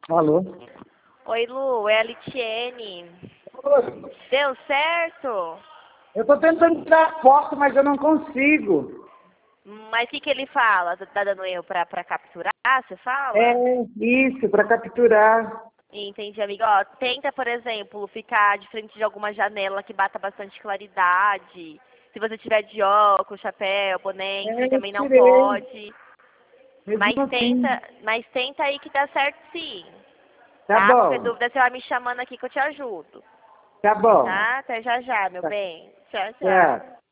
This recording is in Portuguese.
Alô? Oi, Lu, é a Litiene. Oi. Deu certo? Eu tô tentando tirar foto, mas eu não consigo. Mas o que ele fala? Tá dando erro pra capturar, você É fala? isso, para capturar. Entendi, amiga. Ó, tenta, por exemplo, ficar de frente de alguma janela que bata bastante claridade. Se você tiver de óculos, chapéu, boné, enfim, Eu também não tirei, pode. mesmo assim. Mas tenta aí que dá certo sim. Tá Tá? Qualquer bom, dúvida você vai me chamando aqui que eu te ajudo. tá bom. Tá? Até já já, meu Tá, bem. Tchau, tchau. tchau.